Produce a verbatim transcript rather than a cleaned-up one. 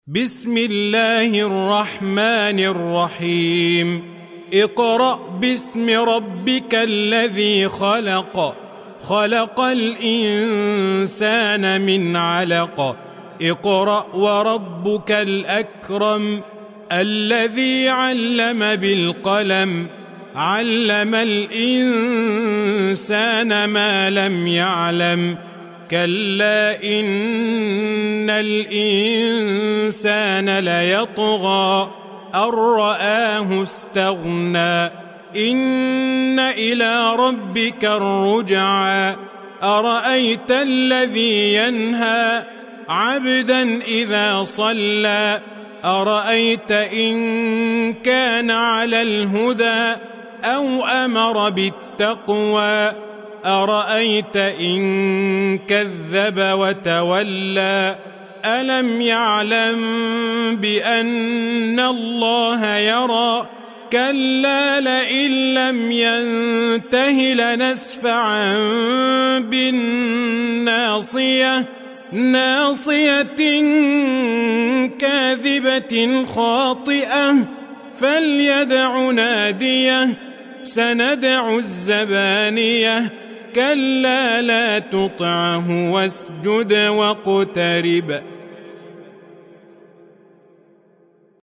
بسم الله الرحمن الرحيم اقرأ باسم ربك الذي خلق خلق الإنسان من علق اقرأ وربك الأكرم الذي علم بالقلم علم الإنسان ما لم يعلم كلا إن الإنسان ليطغى أن رآه استغنى إن إلى ربك الرجعى أرأيت الذي ينهى عبدا إذا صلى أرأيت إن كان على الهدى أو أمر بالتقوى أرأيت إن كذب وتولى ألم يعلم بأن الله يرى كلا لئن لم ينته لنسفعا بالناصية ناصية كاذبة خاطئة فليدع ناديه سندع الزبانية كلا لا تطعه واسجد واقترب